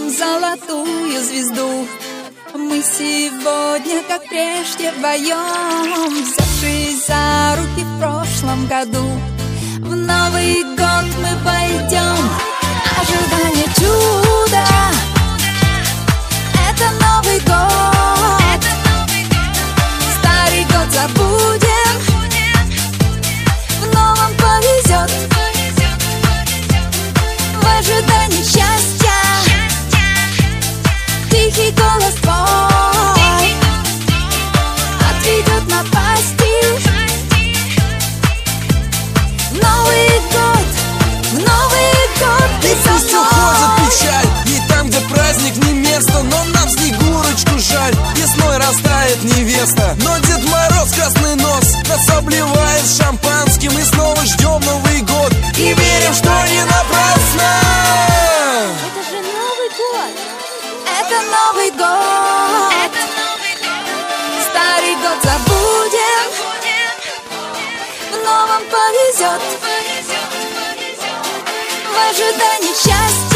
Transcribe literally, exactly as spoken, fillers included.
золотую звезду. Мы сегодня, как прежде, вдвоем, взявшись за руки в прошлом году. В Новый год мы пойдем, ожидание чуда. Это Новый год, старый год забудем, в новом повезет. В ожидании счастья тихий голос твой отведет напасти. Новый год, в Новый год ты со мной. Пусть уходит печаль, и там, где праздник, не место. Но нам Снегурочку жаль, весной растает невеста. Но Дед Мороз, красный нос, нас обливает шампанским. И снова ждем Новый год, и верим, что не напрасно. Это же Новый год, это Новый год, это Новый год. Старый год забудем, в новом повезет. В ожидании счастья